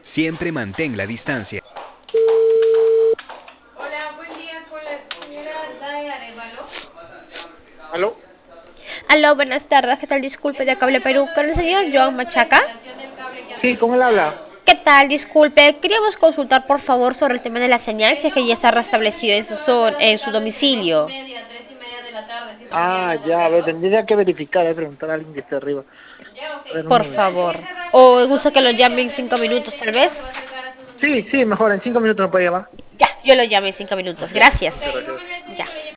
Siempre mantén la distancia. Hola, buen día con la señora Dae Arevalo. ¿Aló? Aló, buenas tardes, ¿qué tal? Disculpe, de Cable Perú, con el señor Joan Sobre la Machaca. instalación del cable que han Sí, ¿con él habla? solicitado. ¿Qué tal? Disculpe, queríamos consultar por favor sobre el tema de la señal, si es que ya está restablecido en en su domicilio. 2:30, 3:30 de la tarde, si es Ah, posible ya, a ver, verlo. tendría que verificar, preguntar a alguien que esté arriba. Ya, ok. A ver, un Por momento. favor. Empieza rápido, O de gusta dos que y lo media llame a en tres y 5 media el minutos tal técnico se va a vez. acercar a su Sí, domicilio. sí, mejor, en 5 minutos me puede llamar. Ya, yo lo llamo en 5 minutos. Ya, ok. Gracias. Muchas gracias. Confírmele al Ya. técnico, le